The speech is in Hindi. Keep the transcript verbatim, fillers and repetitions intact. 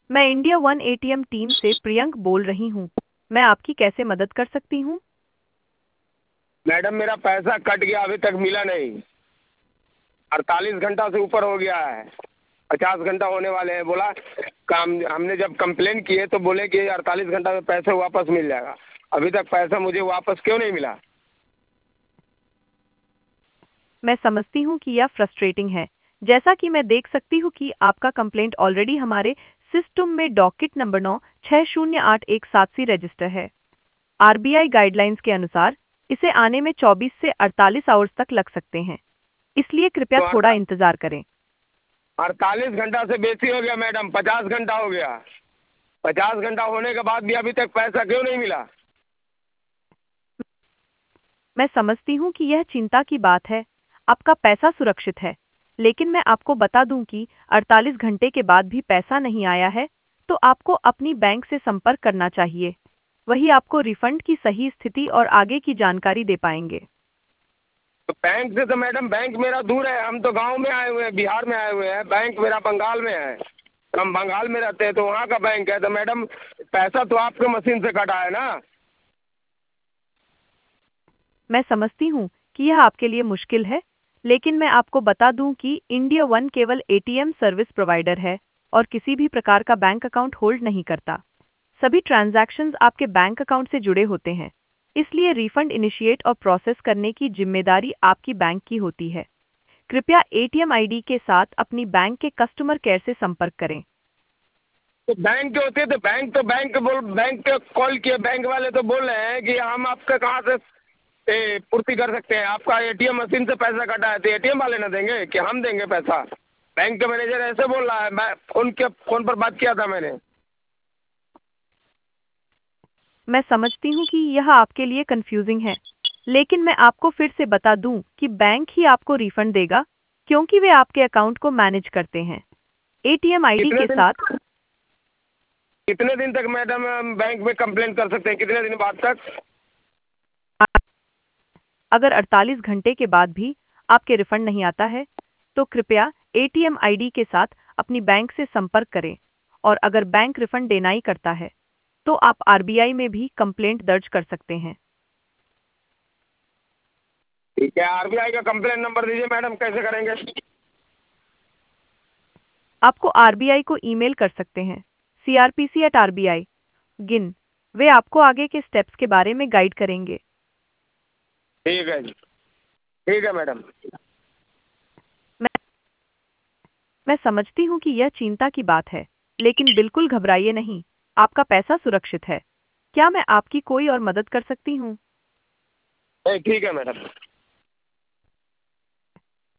मैं इंडिया वन एटीएम टीम से प्रियंक बोल रही हूँ। मैं आपकी कैसे मदद कर सकती हूँ? मैडम मेरा पैसा कट गया, अभी तक मिला नहीं। अड़तालीस घंटा से ऊपर हो गया है, पचास घंटा होने वाले हैं। बोला काम, हमने जब कंप्लेन किए तो बोले कि अड़तालीस घंटा में पैसे वापस मिल जाएगा। अभी तक पैसा मुझे वापस क्यों नहीं मिला? मैं समझती हूँ कि यह फ्रस्ट्रेटिंग है। जैसा कि मैं देख सकती हूँ कि आपका कंप्लेंट ऑलरेडी हमारे सिस्टम में डॉकेट नंबर नौ छः शून्य आठ एक सात से रजिस्टर है। आरबीआई गाइडलाइंस के अनुसार इसे आने में चौबीस से अड़तालीस आवर्स तक लग सकते हैं, इसलिए कृपया तो थोड़ा अड़ता इंतजार करें। अड़तालीस घंटा से बेसी हो गया मैडम, पचास घंटा हो गया। पचास घंटा होने के बाद भी अभी तक पैसा क्यों नहीं मिला? मैं समझती हूँ कि यह चिंता की बात है। आपका पैसा सुरक्षित है, लेकिन मैं आपको बता दूं कि अड़तालीस घंटे के बाद भी पैसा नहीं आया है, तो आपको अपनी बैंक से संपर्क करना चाहिए। वही आपको रिफंड की सही स्थिति और आगे की जानकारी दे पाएंगे। तो बैंक से तो मैडम, बैंक मेरा दूर है। हम तो गांव में आए हुए हैं, बिहार में आए हुए हैं। बैंक मेरा बंगाल में है। हम बंगाल में रहते हैं तो वहाँ का बैंक है। तो मैडम पैसा तो आपके मशीन से कटा है ना। मैं समझती हूँ कि यह आपके लिए मुश्किल है, लेकिन मैं आपको बता दूं कि इंडिया वन केवल एटीएम सर्विस प्रोवाइडर है और किसी भी प्रकार का बैंक अकाउंट होल्ड नहीं करता। सभी ट्रांजैक्शंस आपके बैंक अकाउंट से जुड़े होते हैं, इसलिए रिफंड इनिशिएट और प्रोसेस करने की जिम्मेदारी आपकी बैंक की होती है। कृपया एटीएम आईडी के साथ अपनी बैंक के कस्टमर केयर से संपर्क करें। तो बैंक के होते तो बैंक तो बैंक बोल बैंक के कॉल किए, बैंक वाले तो बोल रहे हैं कि हम आपका कहाँ से ए, पूर्ति कर सकते हैं। आपका एटीएम मशीन से पैसा कटा है तो एटीएम वाले ना देंगे कि हम देंगे पैसा? बैंक का मैनेजर ऐसे बोल रहा है। मैं फोन के फोन पर बात किया था मैंने। मैं समझती हूँ कि यह आपके लिए कंफ्यूजिंग है, लेकिन मैं आपको फिर से बता दूं कि बैंक ही आपको रिफंड देगा, क्योंकि वे आपके अकाउंट को मैनेज करते हैं। एटीएम आईडी कितने के दिन साथ कितने दिन तक मैडम हम बैंक में कंप्लेन कर सकते हैं? कितने दिन बाद तक? अगर अड़तालीस घंटे के बाद भी आपके रिफंड नहीं आता है, तो कृपया एटीएम आईडी के साथ अपनी बैंक से संपर्क करें, और अगर बैंक रिफंड देना ही करता है, तो आप आरबीआई में भी कंप्लेंट दर्ज कर सकते हैं। ठीक है, आरबीआई का कंप्लेन नंबर दीजिए मैडम, कैसे करेंगे? आपको आरबीआई को ईमेल कर सकते हैं, सीआरपीसी एट आरबीआई गिन। वे आपको आगे के स्टेप्स के बारे में गाइड करेंगे। ठीक है जी, ठीक है मैडम। मैं मैं समझती हूँ कि यह चिंता की बात है, लेकिन बिल्कुल घबराइए नहीं। आपका पैसा सुरक्षित है। क्या मैं आपकी कोई और मदद कर सकती हूँ? नहीं, ठीक है मैडम।